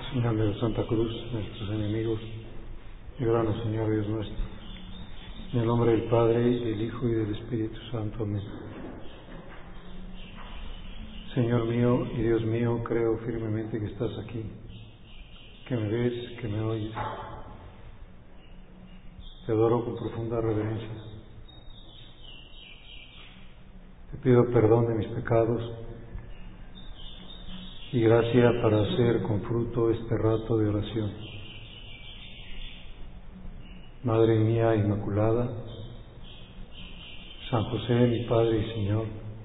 Señor de la Santa Cruz, nuestros enemigos, líbranos, Señor Dios nuestro. En el nombre del Padre, y del Hijo, y del Espíritu Santo. Amén. Señor mío y Dios mío, creo firmemente que estás aquí, que me ves, que me oyes. Te adoro con profunda reverencia. Te pido perdón de mis pecados y gracia para hacer con fruto este rato de oración. Madre mía Inmaculada, San José, mi Padre y Señor,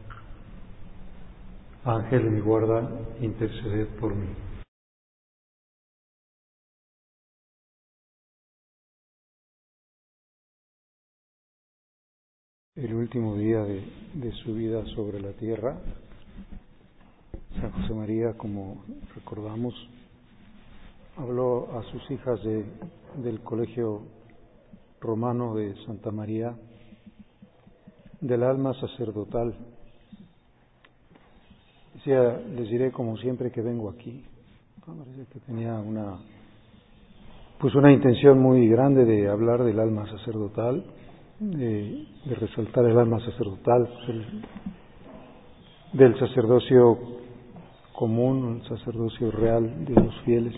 Ángel de mi guarda, interceded por mí. El último día de su vida sobre la tierra, San José María, como recordamos, habló a sus hijas del colegio romano de Santa María del alma sacerdotal. Decía, les diré como siempre que vengo aquí. Parece que tenía una intención muy grande de hablar del alma sacerdotal, de resaltar el alma sacerdotal, del sacerdocio común, el sacerdocio real de los fieles.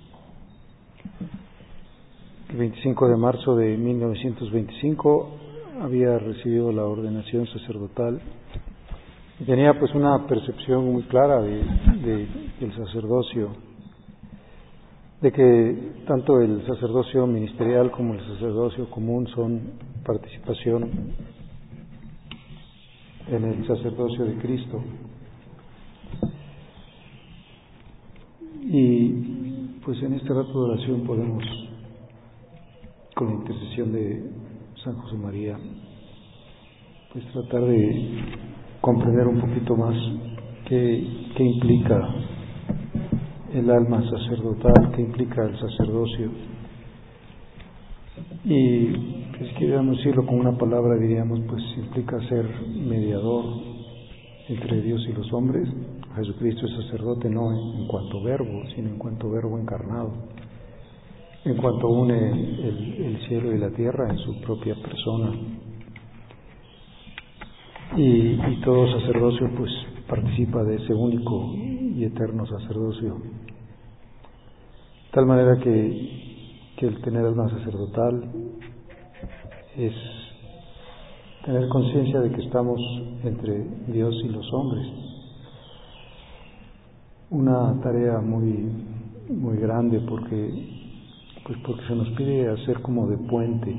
El 25 de marzo de 1925 había recibido la ordenación sacerdotal y tenía una percepción muy clara del sacerdocio, de que tanto el sacerdocio ministerial como el sacerdocio común son participación en el sacerdocio de Cristo. Y en este rato de oración podemos, con la intercesión de San José María, tratar de comprender un poquito más qué implica el alma sacerdotal, qué implica el sacerdocio. Y si queríamos decirlo con una palabra, diríamos, implica ser mediador entre Dios y los hombres. Jesucristo es sacerdote no en cuanto verbo, sino en cuanto verbo encarnado, en cuanto une el cielo y la tierra en su propia persona. Y todo sacerdocio participa de ese único y eterno sacerdocio. De tal manera que el tener alma sacerdotal es tener conciencia de que estamos entre Dios y los hombres. Una tarea muy, muy grande porque se nos pide hacer como de puente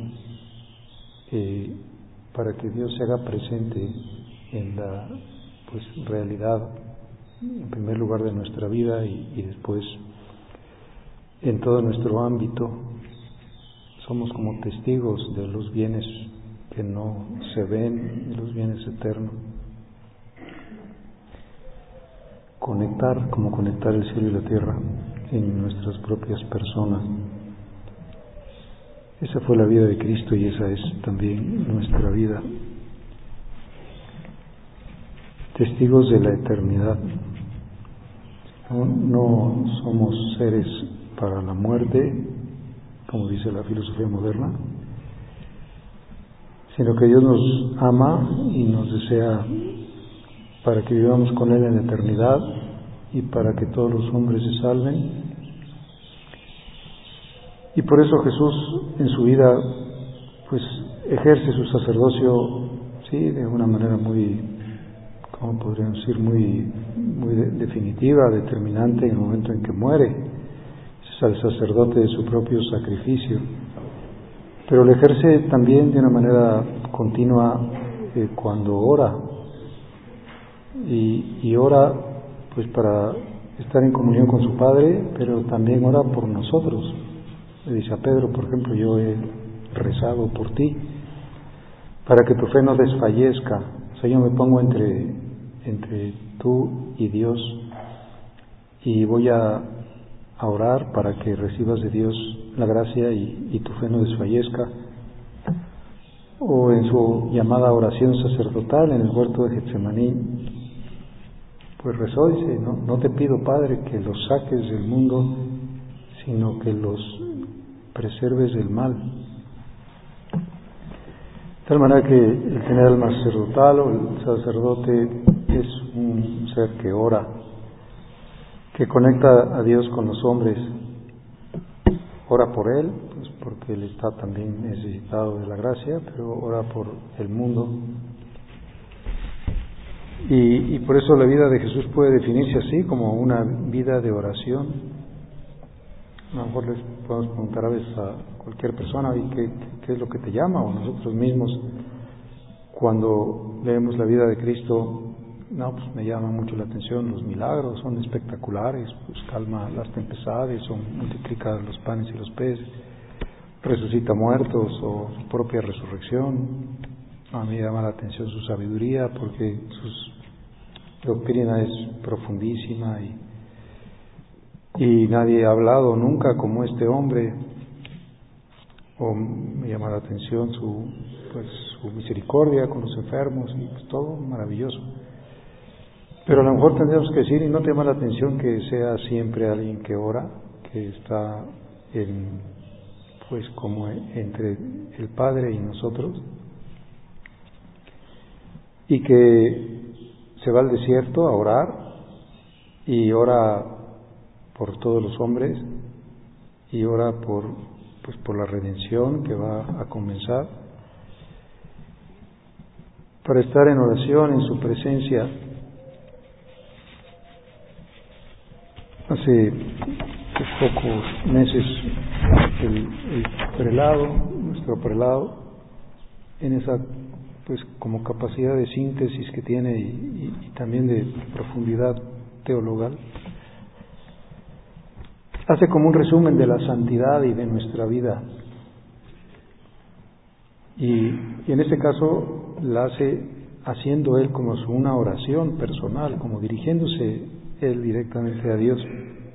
para que Dios se haga presente en la realidad, en primer lugar, de nuestra vida y después en todo nuestro ámbito. Somos como testigos de los bienes que no se ven, de los bienes eternos. Conectar el cielo y la tierra en nuestras propias personas. Esa fue la vida de Cristo y esa es también nuestra vida. Testigos de la eternidad. No somos seres para la muerte, como dice la filosofía moderna, sino que Dios nos ama y nos desea para que vivamos con Él en la eternidad y para que todos los hombres se salven. Y por eso Jesús en su vida ejerce su sacerdocio de una manera muy, ¿cómo podríamos decir?, muy definitiva, determinante en el momento en que muere. Es el sacerdote de su propio sacrificio, pero lo ejerce también de una manera continua cuando ora, y ora para estar en comunión con su Padre, pero también ora por nosotros. Le dice a Pedro, por ejemplo, yo he rezado por ti para que tu fe no desfallezca. Yo me pongo entre tú y Dios y voy a orar para que recibas de Dios la gracia y tu fe no desfallezca. O en su llamada oración sacerdotal en el huerto de Getsemaní, rezó, dice, no te pido, Padre, que los saques del mundo, sino que los preserves del mal. De tal manera que el general sacerdotal o el sacerdote es un ser que ora, que conecta a Dios con los hombres. Ora por él, pues porque él está también necesitado de la gracia, pero ora por el mundo. Y por eso la vida de Jesús puede definirse así, como una vida de oración. A lo mejor les podemos preguntar a veces a cualquier persona, ¿y qué es lo que te llama? O nosotros mismos, cuando leemos la vida de Cristo, no, pues me llama mucho la atención los milagros, son espectaculares, pues calma las tempestades, o multiplica los panes y los peces, resucita muertos, o su propia resurrección. A mí me llama la atención su sabiduría, porque su doctrina es profundísima y nadie ha hablado nunca como este hombre. O me llama la atención su misericordia con los enfermos, y pues todo maravilloso. Pero a lo mejor tendríamos que decir, y no te llama la atención que sea siempre alguien que ora, que está como entre el Padre y nosotros, y que se va al desierto a orar y ora por todos los hombres y ora por la redención que va a comenzar, para estar en oración en su presencia. Hace pocos meses el prelado, nuestro prelado, en esa como capacidad de síntesis que tiene y también de profundidad teologal, hace como un resumen de la santidad y de nuestra vida, y en este caso la hace haciendo él como una oración personal, como dirigiéndose él directamente a Dios,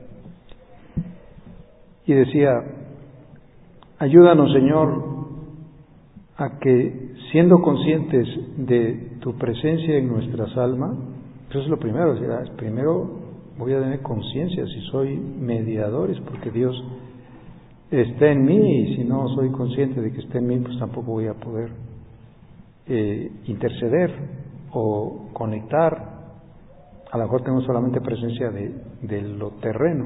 y decía: ayúdanos, Señor, a que, siendo conscientes de tu presencia en nuestras almas, eso es lo primero, o sea, primero voy a tener conciencia si soy mediador, es porque Dios está en mí, y si no soy consciente de que está en mí, pues tampoco voy a poder interceder o conectar. A lo mejor tenemos solamente presencia de lo terreno.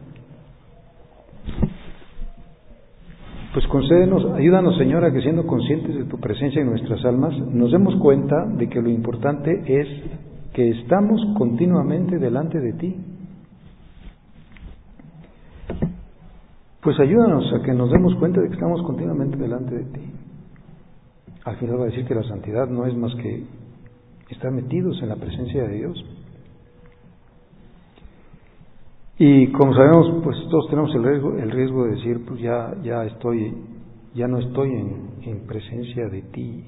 Pues concédenos, ayúdanos, Señor, a que, siendo conscientes de tu presencia en nuestras almas, nos demos cuenta de que lo importante es que estamos continuamente delante de ti. Pues ayúdanos a que nos demos cuenta de que estamos continuamente delante de ti. Al final va a decir que la santidad no es más que estar metidos en la presencia de Dios. Y como sabemos, pues todos tenemos el riesgo de decir, pues ya no estoy en presencia de ti.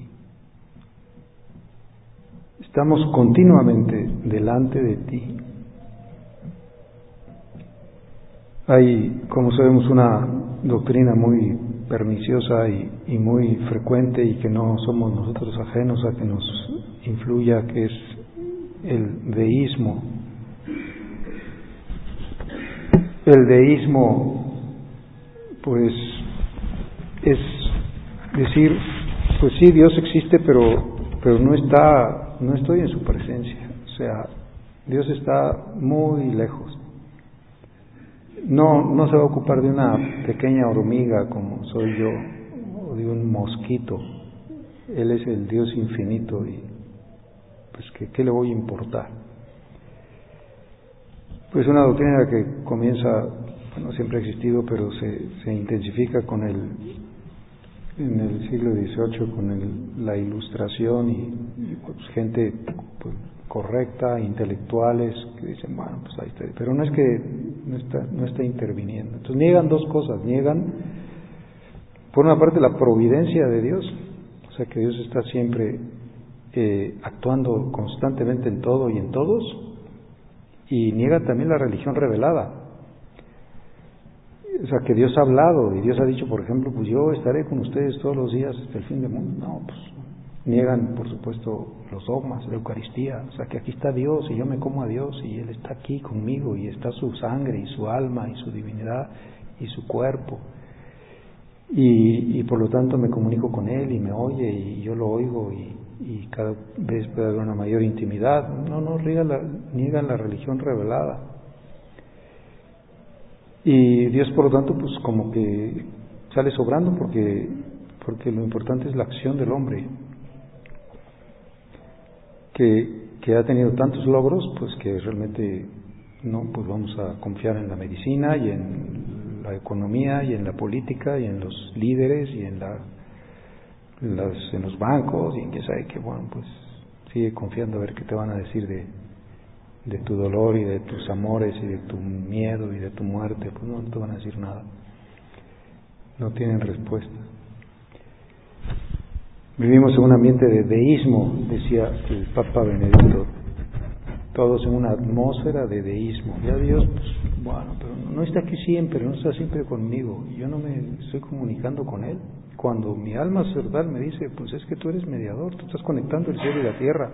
Estamos continuamente delante de ti. Hay, como sabemos, una doctrina muy perniciosa y muy frecuente, y que no somos nosotros ajenos a que nos influya, que es el deísmo. El deísmo, pues, es decir, pues sí, Dios existe, pero no estoy en su presencia. O sea, Dios está muy lejos. No se va a ocupar de una pequeña hormiga como soy yo, o de un mosquito. Él es el Dios infinito, y pues ¿qué le voy a importar? Pues una doctrina que comienza, siempre ha existido, pero se intensifica en el siglo XVIII con la Ilustración y gente correcta, intelectuales, que dicen, bueno, pues ahí está, pero no es que no está interviniendo. Entonces niegan dos cosas: niegan, por una parte, la providencia de Dios, o sea, que Dios está siempre actuando constantemente en todo y en todos, y niega también la religión revelada, o sea, que Dios ha hablado y Dios ha dicho, por ejemplo, pues yo estaré con ustedes todos los días hasta el fin del mundo. No, pues niegan, por supuesto, los dogmas, la Eucaristía, o sea, que aquí está Dios y yo me como a Dios y Él está aquí conmigo y está su sangre y su alma y su divinidad y su cuerpo. Y por lo tanto me comunico con él y me oye y yo lo oigo y cada vez puede haber una mayor intimidad. No niegan la religión revelada. Y Dios, por lo tanto, pues como que sale sobrando porque lo importante es la acción del hombre, que ha tenido tantos logros, pues que realmente no, pues vamos a confiar en la medicina y en la economía y en la política y en los líderes y en los bancos y en que sabe que, bueno, pues sigue confiando a ver qué te van a decir de tu dolor y de tus amores y de tu miedo y de tu muerte. Pues no te van a decir nada, no tienen respuesta. Vivimos en un ambiente de deísmo, decía el Papa Benedicto, todos en una atmósfera de deísmo. Ya Dios, pues, bueno, pero no está aquí siempre, no está siempre conmigo, yo no me estoy comunicando con Él. Cuando mi alma sacerdotal me dice, pues es que tú eres mediador, tú estás conectando el cielo y la tierra.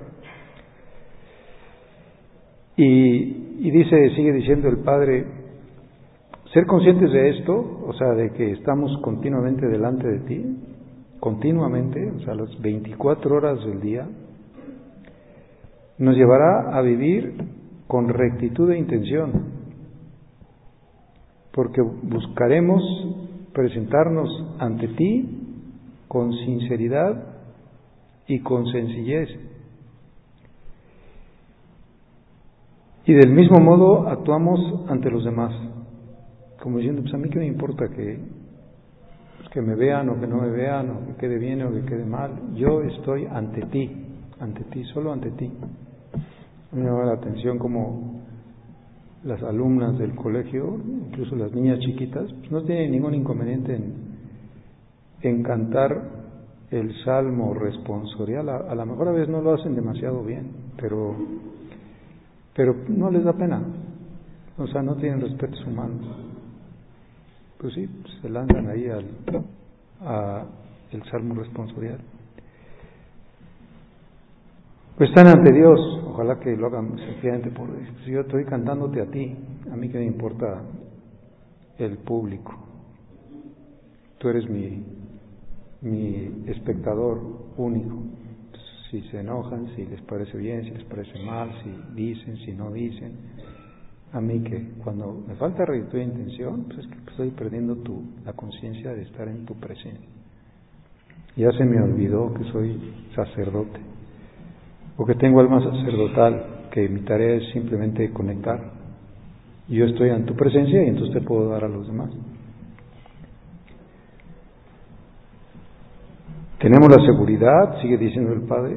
Y sigue diciendo el Padre, ser conscientes de esto, o sea, de que estamos continuamente delante de ti, continuamente, o sea, las 24 horas del día, nos llevará a vivir con rectitud de intención, porque buscaremos presentarnos ante ti con sinceridad y con sencillez. Y del mismo modo actuamos ante los demás, como diciendo, pues a mí qué me importa que me vean o que no me vean, o que quede bien o que quede mal. Yo estoy ante ti, solo ante ti. A mí me llama la atención como las alumnas del colegio, incluso las niñas chiquitas, pues no tienen ningún inconveniente en cantar el salmo responsorial. A lo mejor a veces no lo hacen demasiado bien, pero no les da pena, o sea, no tienen respetos humanos. Pues sí, se lanzan ahí a el salmo responsorial. Pues están ante Dios, ojalá que lo hagan sencillamente por Dios. Si yo estoy cantándote a ti, a mí que me importa el público. Tú eres mi espectador único. Si se enojan, si les parece bien, si les parece mal, si dicen, si no dicen. A mí que cuando me falta rectitud de intención, pues es que estoy perdiendo la conciencia de estar en tu presencia. Ya se me olvidó que soy sacerdote, o que tengo alma sacerdotal, que mi tarea es simplemente conectar. Y yo estoy en tu presencia y entonces te puedo dar a los demás. Tenemos la seguridad, sigue diciendo el Padre,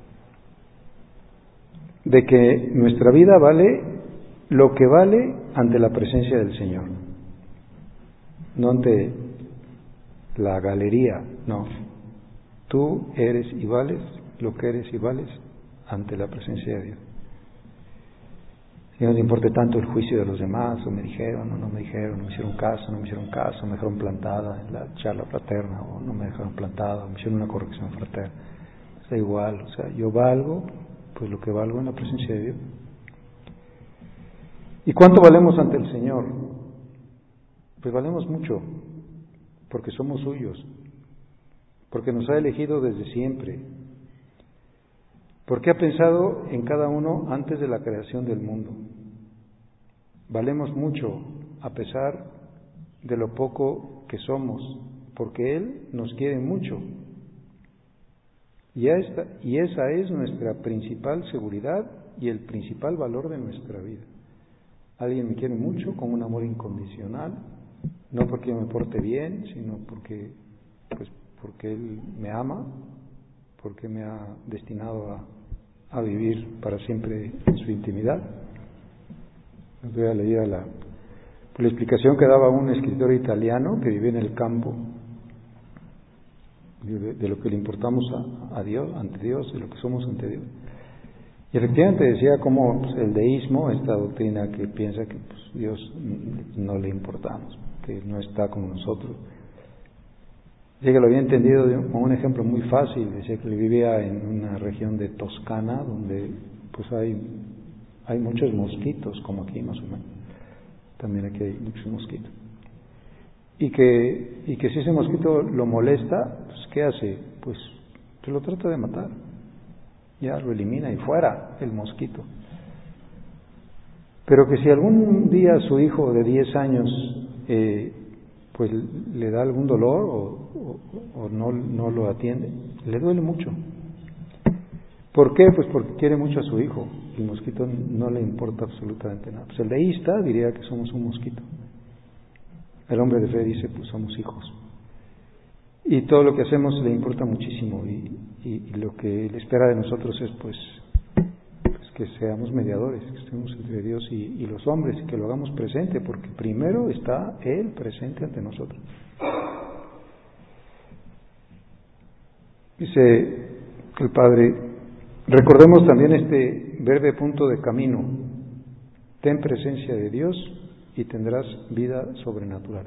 de que nuestra vida vale lo que vale ante la presencia del Señor, no ante la galería, no. Tú eres y vales lo que eres y vales ante la presencia de Dios. Si no te importe tanto el juicio de los demás, o me dijeron, o no me dijeron, no me hicieron caso, no me hicieron caso, me dejaron plantada en la charla fraterna, o no me dejaron plantada, o me hicieron una corrección fraterna. Da igual, o sea, yo valgo, pues lo que valgo en la presencia de Dios. ¿Y cuánto valemos ante el Señor? Pues valemos mucho, porque somos suyos, porque nos ha elegido desde siempre, porque ha pensado en cada uno antes de la creación del mundo. Valemos mucho a pesar de lo poco que somos, porque Él nos quiere mucho. Y esa es nuestra principal seguridad y el principal valor de nuestra vida. Alguien me quiere mucho, con un amor incondicional, no porque yo me porte bien, sino porque Él me ama, porque me ha destinado a vivir para siempre en su intimidad. Les voy a leer la explicación que daba un escritor italiano que vivía en el campo, de lo que le importamos a Dios, ante Dios, de lo que somos ante Dios. Y efectivamente decía cómo el deísmo, esta doctrina que piensa que Dios no le importamos, que no está con nosotros. Decía que lo había entendido con un ejemplo muy fácil. Decía que vivía en una región de Toscana donde pues hay muchos mosquitos, como aquí más o menos. También aquí hay muchos mosquitos. y que si ese mosquito lo molesta, pues ¿qué hace? Pues lo trata de matar, ya lo elimina y fuera el mosquito. Pero que si algún día su hijo de 10 años pues le da algún dolor o no lo atiende, le duele mucho. ¿Por qué? Pues porque quiere mucho a su hijo. El mosquito no le importa absolutamente nada. Pues el deísta diría que somos un mosquito. El hombre de fe dice, pues somos hijos. Y todo lo que hacemos le importa muchísimo y lo que él espera de nosotros es pues que seamos mediadores, que estemos entre Dios y los hombres y que lo hagamos presente, porque primero está Él presente ante nosotros. Dice el Padre, recordemos también este breve punto de camino: ten presencia de Dios y tendrás vida sobrenatural.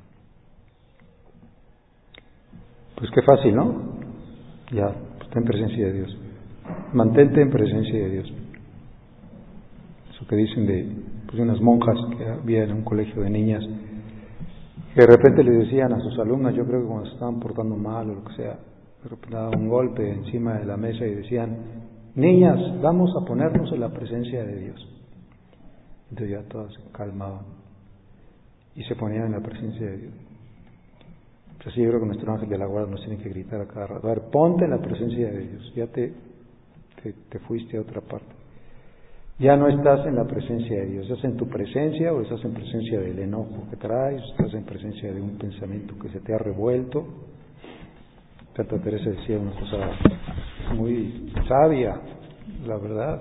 Pues qué fácil, ¿no? Ya, pues ten presencia de Dios. Mantente en presencia de Dios. Eso que dicen de unas monjas que había en un colegio de niñas, que de repente le decían a sus alumnas, yo creo que cuando se estaban portando mal o lo que sea, de repente daban un golpe encima de la mesa y decían, niñas, vamos a ponernos en la presencia de Dios. Entonces ya todas se calmaban y se ponían en la presencia de Dios. Pues así yo creo que nuestro ángel de la guarda nos tiene que gritar a cada rato, a ver, ponte en la presencia de Dios, ya te fuiste a otra parte. Ya no estás en la presencia de Dios, estás en tu presencia o estás en presencia del enojo que traes, estás en presencia de un pensamiento que se te ha revuelto. Santa Teresa decía una cosa muy sabia, la verdad,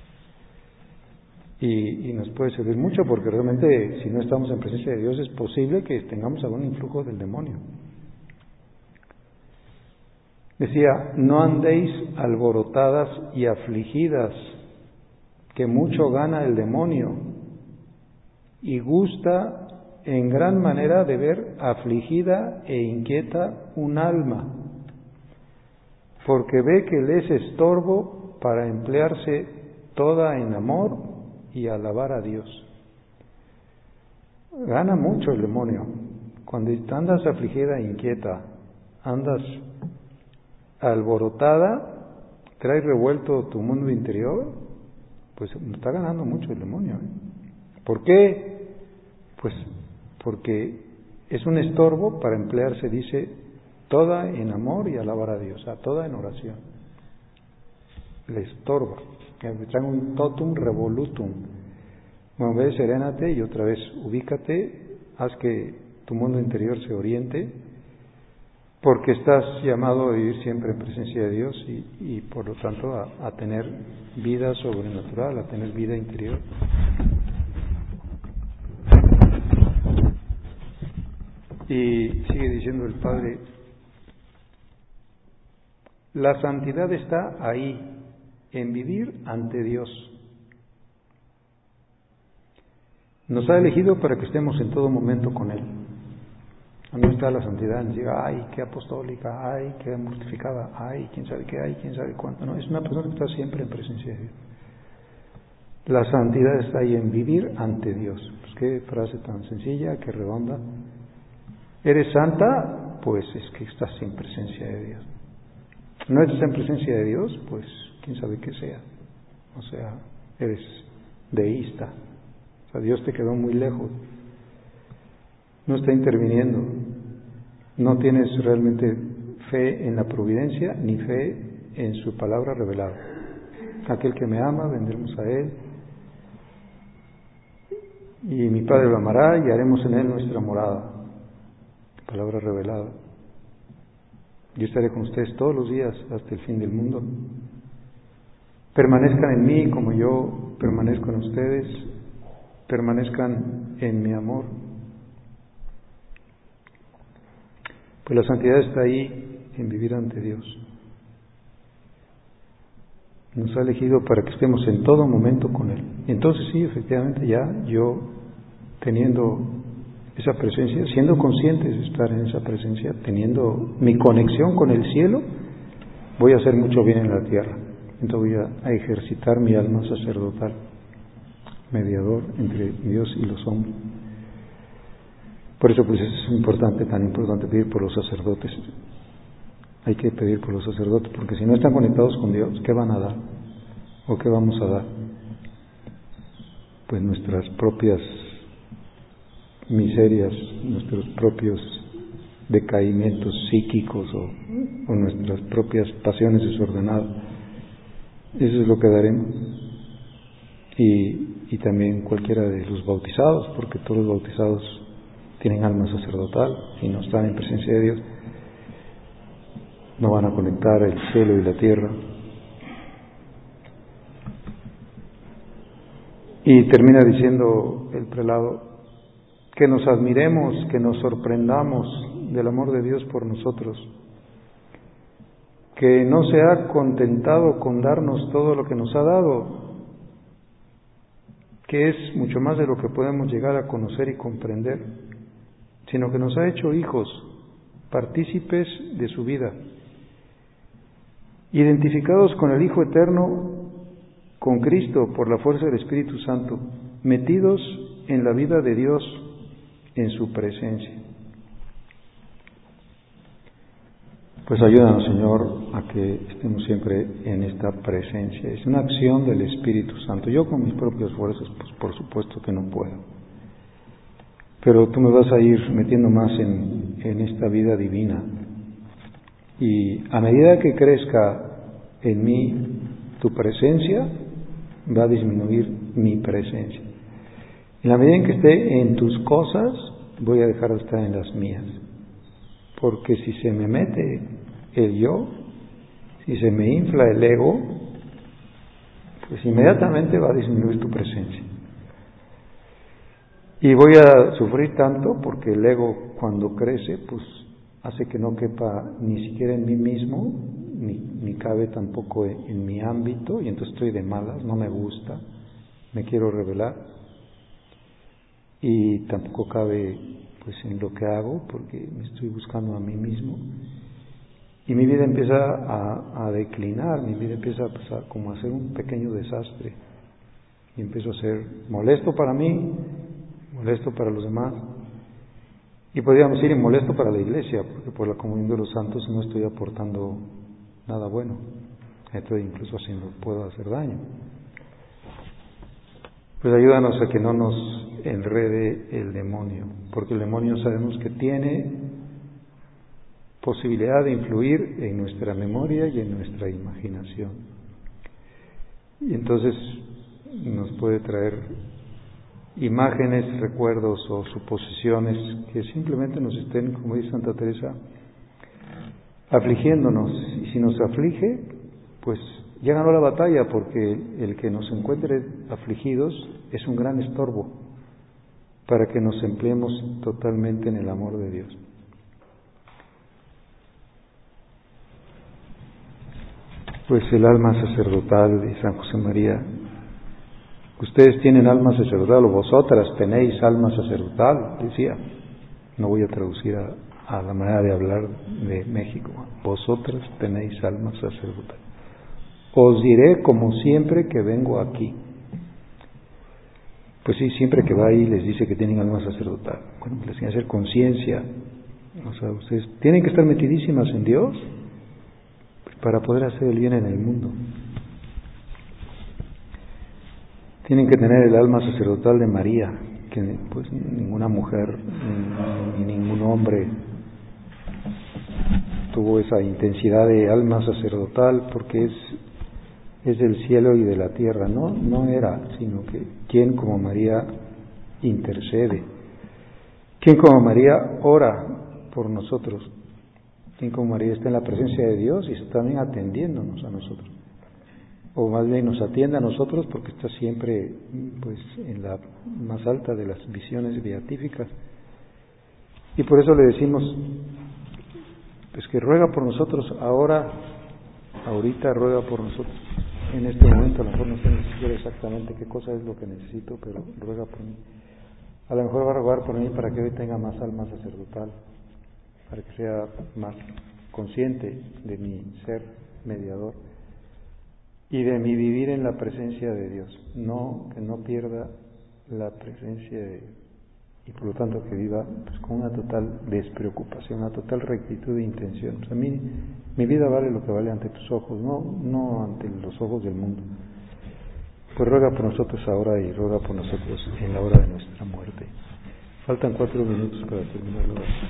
y nos puede servir mucho, porque realmente si no estamos en presencia de Dios es posible que tengamos algún influjo del demonio. Decía, no andéis alborotadas y afligidas, que mucho gana el demonio y gusta en gran manera de ver afligida e inquieta un alma, porque ve que le es estorbo para emplearse toda en amor y alabar a Dios. Gana mucho el demonio. Cuando andas afligida e inquieta, andas alborotada, traes revuelto tu mundo interior, pues está ganando mucho el demonio. ¿Por qué? Pues porque es un estorbo para emplearse, dice, toda en amor y alabar a Dios, toda en oración. Le estorba, que traen un totum revolutum. Bueno, ve, serénate y otra vez ubícate, haz que tu mundo interior se oriente, porque estás llamado a vivir siempre en presencia de Dios y por lo tanto a tener vida sobrenatural, a tener vida interior. Y sigue diciendo el Padre, la santidad está ahí, en vivir ante Dios. Nos ha elegido para que estemos en todo momento con Él. No está la santidad en decir, ay, qué apostólica, ay, qué mortificada, ay, quién sabe qué, ay, quién sabe cuánto. No, es una persona que está siempre en presencia de Dios. La santidad está ahí en vivir ante Dios. Pues qué frase tan sencilla, qué redonda. ¿Eres santa? Pues es que estás en presencia de Dios. ¿No estás en presencia de Dios? Pues quién sabe qué sea. O sea, eres deísta. O sea, Dios te quedó muy lejos. No está interviniendo, no tienes realmente fe en la providencia ni fe en su palabra revelada. Aquel que me ama, vendremos a Él, y mi Padre lo amará y haremos en Él nuestra morada. Palabra revelada. Yo estaré con ustedes todos los días hasta el fin del mundo. Permanezcan en mí como yo permanezco en ustedes, permanezcan en mi amor. Pues la santidad está ahí en vivir ante Dios. Nos ha elegido para que estemos en todo momento con Él. Y entonces sí, efectivamente, ya yo teniendo esa presencia, siendo conscientes de estar en esa presencia, teniendo mi conexión con el cielo, voy a hacer mucho bien en la tierra. Entonces voy a ejercitar mi alma sacerdotal, mediador entre Dios y los hombres. Por eso pues es importante, tan importante pedir por los sacerdotes. Hay que pedir por los sacerdotes, porque si no están conectados con Dios, ¿qué van a dar? ¿O qué vamos a dar? Pues nuestras propias miserias, nuestros propios decaimientos psíquicos o nuestras propias pasiones desordenadas. Eso es lo que daremos. Y también cualquiera de los bautizados, porque todos los bautizados tienen alma sacerdotal y no están en presencia de Dios, no van a conectar el cielo y la tierra. Y termina diciendo el prelado, que nos admiremos, que nos sorprendamos del amor de Dios por nosotros, que no se ha contentado con darnos todo lo que nos ha dado, que es mucho más de lo que podemos llegar a conocer y comprender, sino que nos ha hecho hijos, partícipes de su vida, identificados con el Hijo Eterno, con Cristo por la fuerza del Espíritu Santo, metidos en la vida de Dios, en su presencia. Pues ayúdanos, Señor, a que estemos siempre en esta presencia. Es una acción del Espíritu Santo. Yo con mis propias fuerzas, pues por supuesto que no puedo. Pero tú me vas a ir metiendo más en esta vida divina. Y a medida que crezca en mí tu presencia, va a disminuir mi presencia. En la medida en que esté en tus cosas, voy a dejar de estar en las mías. Porque si se me mete el yo, si se me infla el ego, pues inmediatamente va a disminuir tu presencia. Y voy a sufrir tanto porque el ego, cuando crece, pues hace que no quepa ni siquiera en mí mismo, ni cabe tampoco en mi ámbito, y entonces estoy de malas, no me gusta, me quiero rebelar, y tampoco cabe pues en lo que hago, porque me estoy buscando a mí mismo, y mi vida empieza a declinar, mi vida empieza pues, como a ser un pequeño desastre, y empiezo a ser molesto para mí, molesto para los demás, y podríamos decir molesto para la iglesia, porque por la comunión de los santos no estoy aportando nada bueno, estoy incluso puedo hacer daño. Pues ayúdanos a que no nos enrede el demonio, porque el demonio sabemos que tiene posibilidad de influir en nuestra memoria y en nuestra imaginación. Y entonces nos puede traer imágenes, recuerdos o suposiciones que simplemente nos estén, como dice Santa Teresa, afligiéndonos. Y si nos aflige, pues ya ganó la batalla, porque el que nos encuentre afligidos es un gran estorbo para que nos empleemos totalmente en el amor de Dios. Pues el alma sacerdotal de San José María. Ustedes tienen alma sacerdotal, o vosotras tenéis alma sacerdotal, decía. No voy a traducir a la manera de hablar de México. Vosotras tenéis alma sacerdotal. Os diré como siempre que vengo aquí. Pues sí, siempre que va ahí les dice que tienen alma sacerdotal. Bueno, les tiene que hacer conciencia. O sea, ustedes tienen que estar metidísimas en Dios para poder hacer el bien en el mundo. Tienen que tener el alma sacerdotal de María, que pues ninguna mujer ni ningún hombre tuvo esa intensidad de alma sacerdotal, porque es del cielo y de la tierra, no era, sino que quien como María intercede, quien como María ora por nosotros, quien como María está en la presencia de Dios y está también atendiéndonos a nosotros, o más bien nos atiende a nosotros porque está siempre pues en la más alta de las visiones beatíficas, y por eso le decimos pues que ruega por nosotros ahorita ruega por nosotros. En este momento a lo mejor no sé ni siquiera exactamente qué cosa es lo que necesito, pero ruega por mí. A lo mejor va a rogar por mí para que hoy tenga más alma sacerdotal, para que sea más consciente de mi ser mediador y de mi vivir en la presencia de Dios, que no pierda la presencia de Dios. y por lo tanto que viva pues con una total despreocupación, una total rectitud de intención. Pues a mí, mi vida vale lo que vale ante tus ojos, no ante los ojos del mundo. Pues ruega por nosotros ahora y ruega por nosotros en la hora de nuestra muerte. Faltan 4 minutos para terminar la oración.